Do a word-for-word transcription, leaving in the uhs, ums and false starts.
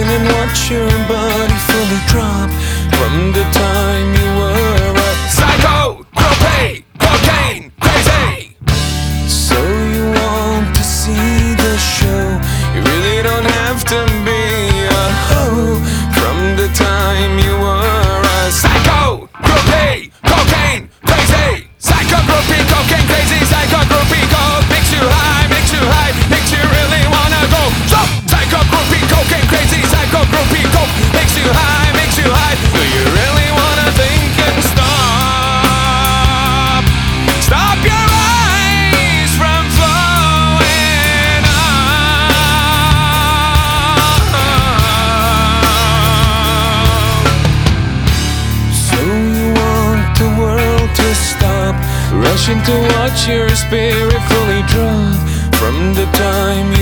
and watch your body fully drop from the time you were a psycho, propane, cocaine, crazy. So you want to see the show? You really don't have to be a hoe. From the time you were a psycho, groupie, cocaine, crazy. Psycho, groupie, cocaine, crazy. Psycho, groupie, coke makes you high, makes you high, makes you really wanna go. So, psycho, groupie, cocaine, crazy. Psycho, groupie, coke makes you high, makes you high. Do you really wanna think and stop? Stop your eyes from flowing out. So you want the world to stop, rushing to watch your spirit fully drop from the time you